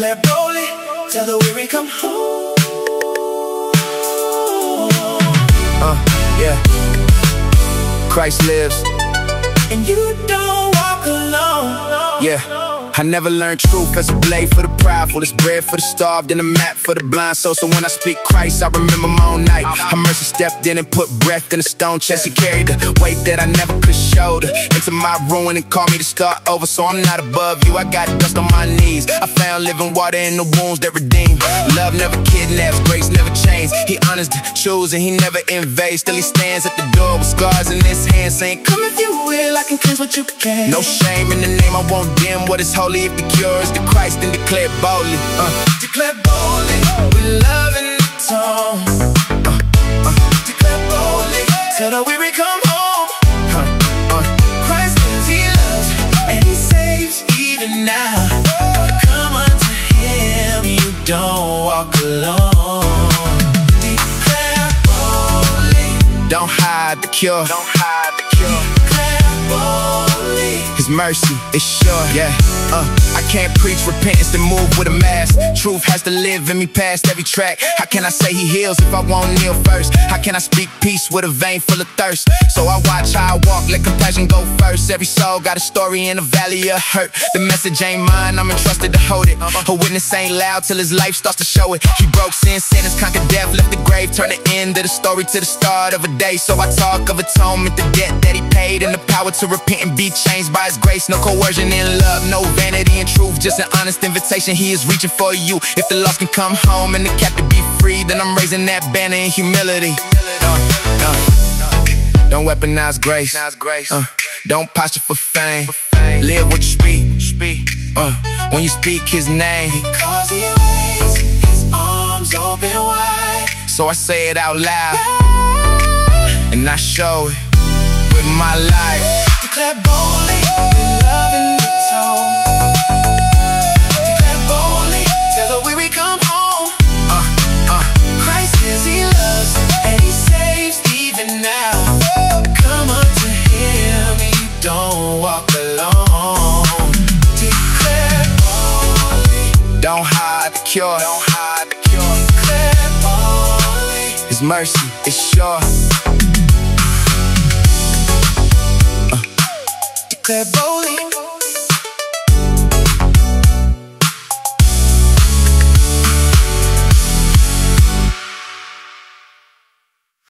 Declare boldly, tell the weary come home. Yeah. Christ lives, and you don't walk alone. Yeah. I never learned truth as a blade for the prideful. It's bread for the starved and a map for the blind. So when I speak Christ, I remember my own night. Her mercy stepped in and put breath in the stone chest. He carried the weight that I never could shoulder into my ruin and called me to start over. So I'm not above you, I got dust on my knees. I found living water in the wounds that redeem. Love never kidnaps, grace never changes. He honors the choose and he never invades. Still he stands at the door with scars in his hands, saying, come if you will, I can cleanse what you can. No shame in the name, I won't dim what is holy. If the cure is the Christ, then declare boldly. Declare boldly, with love in the tone. Declare boldly, till the weary come home. Christ is, he loves, and he saves even now. Come unto him, you don't walk alone. Declare boldly, don't hide the cure. Don't hide the cure. Declare boldly, his mercy is sure, yeah. I can't preach repentance and move with a mask. Truth has to live in me past every track. How can I say he heals if I won't kneel first? How can I speak peace with a vein full of thirst? So I watch how I walk, let compassion go first. Every soul got a story in a valley of hurt. The message ain't mine, I'm entrusted to hold it. A witness ain't loud till his life starts to show it. He broke sin, sinners conquered death, left the grave, turned the end of the story to the start of a day. So I talk of atonement, the debt that he paid, and the power to repent and be changed by his grace. No coercion in love, no vanity in truth, just an honest invitation. He is reaching for you. If the lost can come home and the captive be free, then I'm raising that banner in humility. Don't weaponize grace. Don't posture for fame. Live what you speak. When you speak his name, because he waits, his arms open wide. So I say it out loud, and I show it with my life. Declare boldly, with love in the tone. Declare boldly, till the weary come home. Christ is, he loves, and he saves even now. Come unto him, you don't walk alone. Declare boldly, don't hide the cure. Don't hide the cure. Declare boldly, his mercy is sure. Declare boldly.